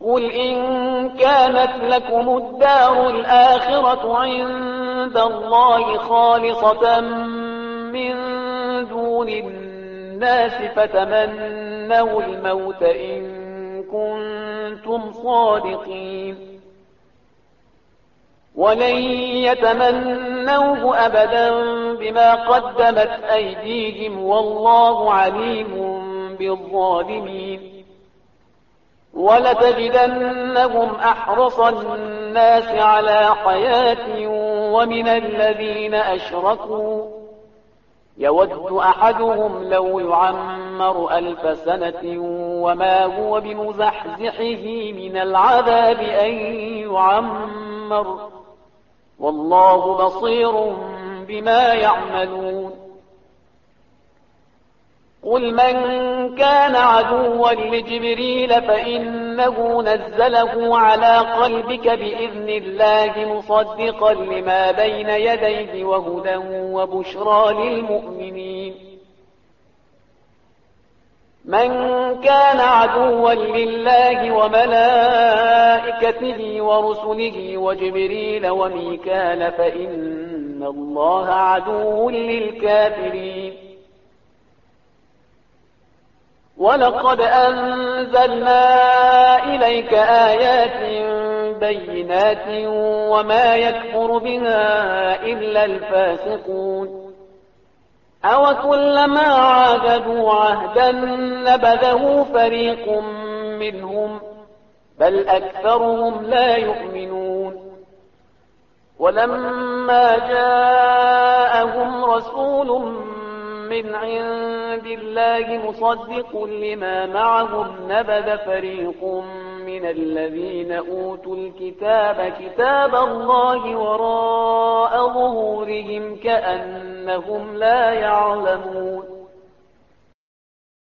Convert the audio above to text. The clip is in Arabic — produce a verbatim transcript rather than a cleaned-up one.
قل إن كانت لكم الدار الآخرة عند الله خالصة من دون الناس فتمنوا الموت إن كنتم صادقين ولن يتمنوه أبدا بما قدمت أيديهم والله عليم بالظالمين ولتجدنهم أحرص الناس على حياة ومن الذين أشركوا يود أحدهم لو يعمر ألف سنة وما هو بمزحزحه من العذاب أن يعمر والله بصير بما يعملون قل من كان عدوا لجبريل فإنه نزله على قلبك بإذن الله مصدقا لما بين يديه وهدى وبشرى للمؤمنين من كان عدوا لله وملائكته ورسله وجبريل وميكال فإن الله عدو للكافرين ولقد أنزلنا إليك آيات بينات وما يكفر بها إلا الفاسقون أوكلما عاهدوا عهدا نبذه فريق منهم بل أكثرهم لا يؤمنون ولما جاءهم رسول من عند الله مصدق لما معهم نبذ فريق من الذين أوتوا الكتاب كتاب الله وراء ظهورهم كأنهم لا يعلمون